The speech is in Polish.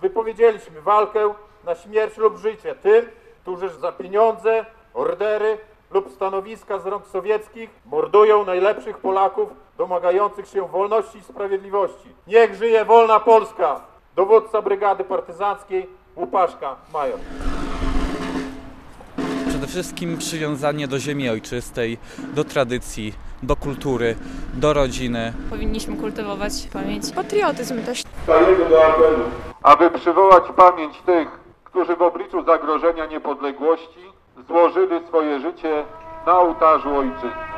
wypowiedzieliśmy walkę na śmierć lub życie tym, którzy za pieniądze, ordery lub stanowiska z rąk sowieckich mordują najlepszych Polaków domagających się wolności i sprawiedliwości. Niech żyje wolna Polska! Dowódca Brygady Partyzanckiej Łupaszka Major. Przede wszystkim przywiązanie do ziemi ojczystej, do tradycji, do kultury, do rodziny. Powinniśmy kultywować pamięć, patriotyzm też. Stajemy do apelu, aby przywołać pamięć tych, którzy w obliczu zagrożenia niepodległości złożyli swoje życie na ołtarzu ojczyzny.